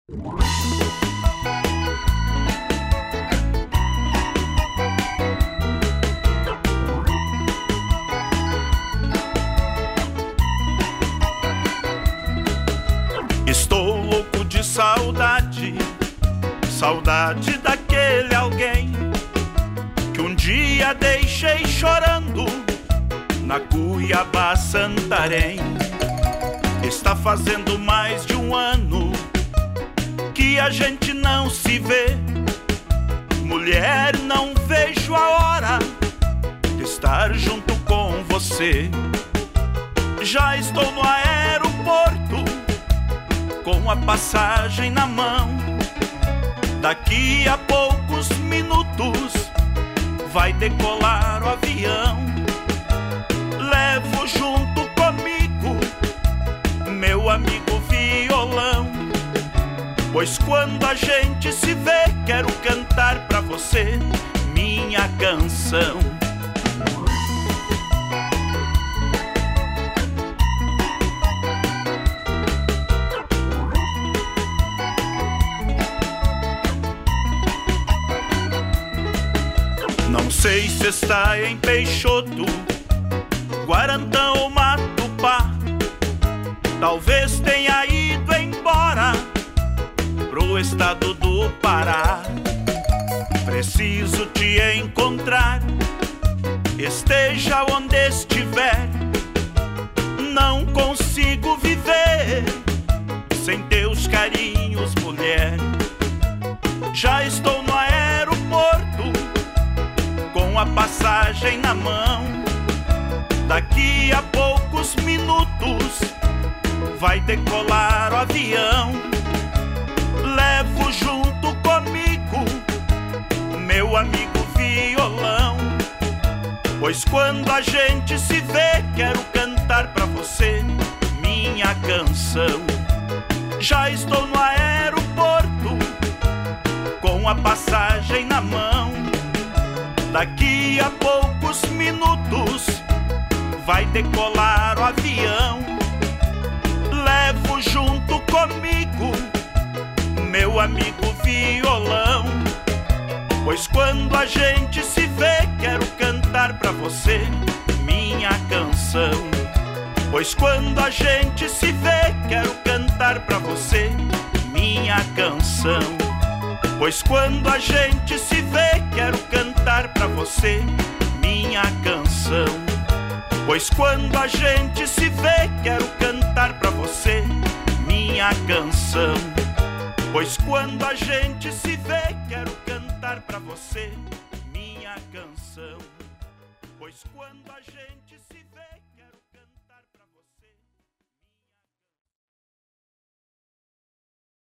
Estou louco de saudade, saudade daquele alguém que um dia deixei chorando na Cuiabá Santarém. Está fazendo mais de um ano que a gente não se vê. Mulher, não vejo a hora de estar junto com você. Já estou no aeroporto com a passagem na mão. Daqui a poucos minutos vai decolar o avião. Levo junto comigo meu amigo violão, pois quando a gente se vê, quero cantar pra você minha canção. Não sei se está em Peixoto, Guarantã ou Matupá. Talvez tenha ido embora pro estado do Pará. Preciso te encontrar, esteja onde estiver. Não consigo viver sem teus carinhos, mulher. Já estou no aeroporto com a passagem na mão. Daqui a poucos minutos vai decolar o avião. Levo junto comigo meu amigo violão, pois quando a gente se vê, quero cantar pra você minha canção. Já estou no aeroporto com a passagem na mão. Daqui a poucos minutos vai decolar o avião. Levo junto comigo meu amigo violão, pois quando a gente se vê, quero cantar pra você minha canção. Pois quando a gente se vê, quero cantar pra você minha canção. Pois quando a gente se vê, quero cantar pra você minha canção. Pois quando a gente se vê, quero cantar pra você minha canção. Pois quando a gente se vê, quero cantar pra você minha canção. Pois quando a gente se vê